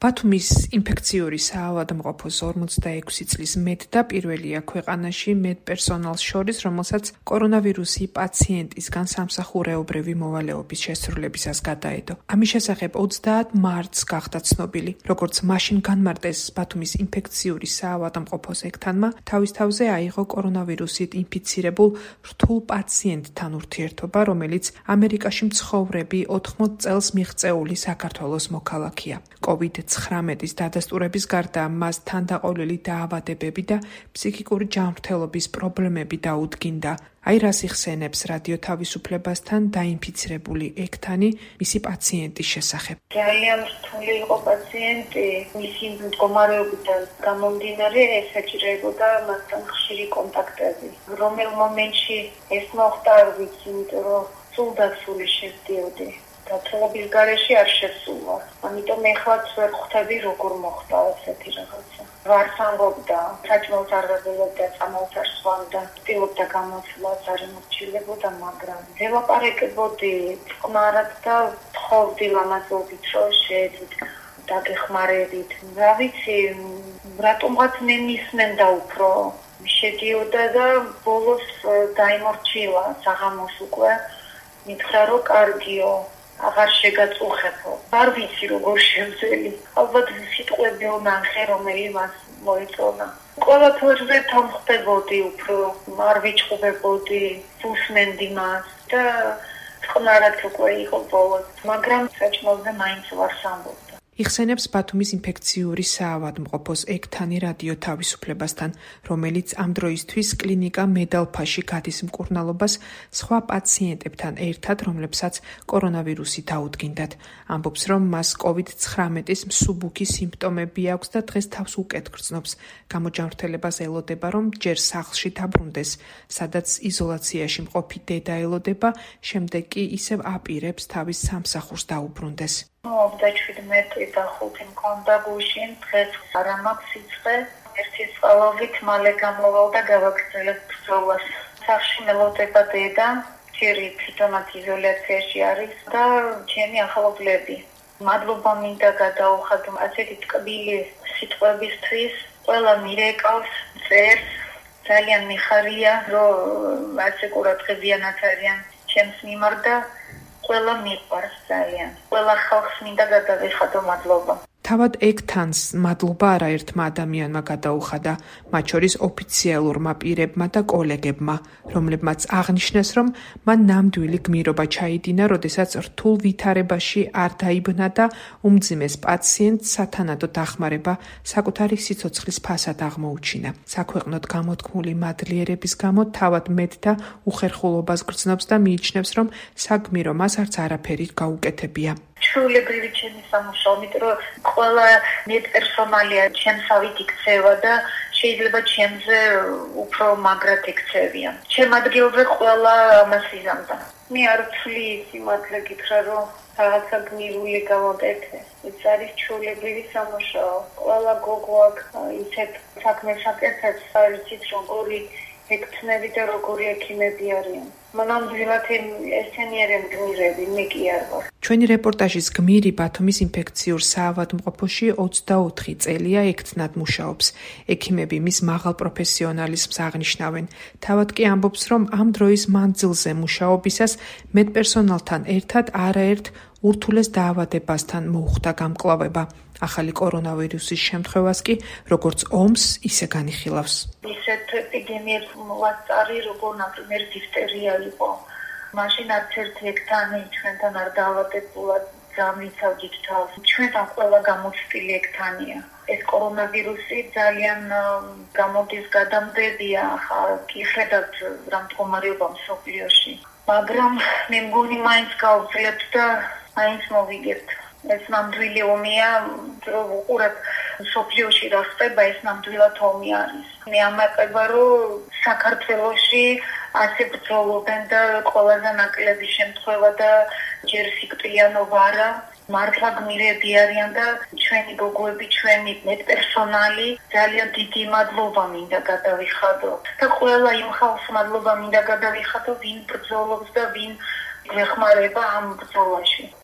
ბათუმის ინფექციური საავადმყოფო 46 წლის მეტ და პირველია ქვეყანაში მედპერსონალს შორის, რომელსაც კორონავირუსი პაციენტისგან სამსახურეობრივი მოვალეობის შესრულებისას გადაედო. ამის შესახებ 30 მარტს გახდა ცნობილი, როგორც მაშინ განმარტეს ბათუმის ინფექციური საავადმყოფოს ექთანმა, თავის თავზე აიღო კორონავირუსით ინფიცირებულ რთულ პაციენტთან ურთიერთობა, რომელიც ამერიკაში მცხოვრები 80 წელს მიღწეული საქართველოს მოქალაქეა. COVID-19 დადასტურების გარდა მას თანდაყოლილი დაავადებები და ფსიქიკური ჯანმრთელობის პრობლემები დაუდგინდა. აი რას იხსენებს რადიო თავისუფლებასთან დაინფიცირებული ექთანი მისი პაციენტის შესახებ. ძალიან რთული იყო პაციენტი, მისი მდგომარეობიდან გამომდინარე ესაჭიროებოდა მასთან ხშირი კონტაქტები. რომელ მომენტში ეს მოხდა არ ვიცი, იმიტომ რომ სულ შევდიოდი. გათხოვების გარეშე არ შესულა. ამიტომ ეხლაც ვერ ხვდები როგორ მოხდა ესეთი რაღაცა. ვარს ამბობდა, საჭმელს არ ღებულობდა, წამალს არ სვამდა, ცდილობდა გამოსვლას არ იმორჩილებოდა, მაგრამ ველაპარაკებოდი წყნარად და თხოვდი ლამაზობით, რომ შეეძით დაგეხმარებით. რა ვიცი, რატომღაც მე მისმენდა უფრო. შედიოდა და ბოლოს დაიმორჩილა საღამოს უკვე. მითხრა, რომ კარგიო. აღარ შეგაწუხებო. არ ვიცი როგორ შევძელი. ალბათ სიტყვები უნახე, რომელი მას მოეწონა. ყველაფერზე თამხდებოდი უფრო, არ ვიჩხუბებოდი, უსმენდი მას და წყნარად უკვე იყო ბოლოს. მაგრამ საჭმელზე მაინც ვარ სამბობდა. იხსენებს ბათუმის ინფექციური საავადმყოფოს ექთანი რადიო თავისუფლებასთან, რომელიც ამ დროისთვის კლინიკა მედალფაში გადის მკურნალობას სხვა პაციენტებთან ერთად, რომლებსაც კორონავირუსი დაუდგინდათ. ამბობს, რომ მას COVID-19-ის მსუბუქი სიმპტომები აქვს და დღეს თავს უკეთ გრძნობს. გამოჯანმრთელებას ელოდება, რომ ჯერ სახლში დაბრუნდეს, სადაც იზოლაციაში მყოფი დედა ელოდება, შემდეგ კი ისევ აპირებს თავის სამსახურს დაუბრუნდეს. 17 და 5 მქონდა გუშინ, დღეს არ მაქვს სიცხე. ერთი წყალობით მალე გამოვალ და გავაგრძელებ ბრძოლას. სახლში მელოდება დედა, ჯერი თვითონაც იზოლაციაში არის და ჩემი ახლობლები. მადლობა მინდა გადაუხადო ასეთი ტკბილი სიტყვებისთვის. ყველა მირეკავს, წერს, ძალიან მიხარია, რომ ასე ყურადღებიანად არიან ჩემს მიმართ და ყველა მიყვარს ძალიან. ყველა ხალხს მინდა გადავიხადო მადლობა. თავად ექთანს მადლობა არაერთმა ადამიანმა გადაუხადა, მათ შორის ოფიციალურმა პირებმა და კოლეგებმა, რომლებმაც აღნიშნეს, რომ მან ნამდვილი გმირობა ჩაიდინა, როდესაც რთულ ვითარებაში არ დაიბნა და უმძიმეს პაციენტს სათანადო დახმარება საკუთარი სიცოცხლის ფასად აღმოუჩინა. საქვეყნოდ გამოთქმული მადლიერების გამო თავად მეტ და უხერხულობას გრძნობს და მიიჩნევს, რომ საგმირო მას არც არაფერი გაუკეთებია. ჩვეულებრივი ჩემი სამუშაო, იმიტომ რომ ყველა მედპერსონალია ჩემსავით იქცევა და შეიძლება ჩემზე უფრო მაგრად იქცევიან. ჩემ ადგილზე ყველა ამას იზამდა. მე არ ვთვლი სიმართლე გითხრა, რომ რაღაცა გმირული გამოდეთე. ეს არის ჩვეულებრივი სამუშაო. ყველა გოგო აქ ისეთ საქმეს აკეთებს, არ იცით როგორი ექთნები და როგორი ექიმები არიან. მონამდვილად ესენი არიან გმირები, მე კი არ ვარ. ჩვენი რეპორტაჟის გმირი ბათუმის ინფექციურ საავადმყოფოში 24 წელია ექთნად მუშაობს. ექიმები მის მაღალ პროფესიონალიზმს აღნიშნავენ. თავად კი ამბობს, რომ ამ დროის მანძილზე მუშაობისას მედპერსონალთან ერთად არაერთ ურთულეს დაავადებასთან მოუხდა გამკლავება. ახალი კორონავირუსის შემთხვევას კი როგორც ომს, ისე განიხილავს. ისეთ ეპიდემიებს მოვასწარი, როგორ ნაკრმერ დიფტერია იყო. მაშინ არც ერთი ექთანი ჩვენთან არ დაავადებულა, გამიცავდით თავს. ჩვენთან ყველა გამოცდილი ექთანია. ეს კორონავირუსი ძალიან გამოდის გადამდებია, ახლა კი ხედავთ რა მდგომარეობა მსოფლიოში. მაგრამ მე მგონი მაინც გავძლებთ და მაინც მოვიგებთ. ეს ნამდვილი ომია, რომ უყურებ მსოფლიოში რა ხდება, ეს ნამდვილად ომი არის. მე ამაყება, რომ საქართველოში ასე ბრძოლობენ და ყველაზე ნაკლები შემთხვევა და ჯერ სიკვდილიანობა არა. მართლა გმირები არიან და ჩვენი გოგოები, ჩვენი მედპერსონალი ძალიან დიდი მადლობა მინდა გადავიხადო. და ყველა იმ ხალხს მადლობა მინდა გადავიხადო, ვინ ბრძოლობს და ვინ გვეხმარება ამ ბრძოლაში.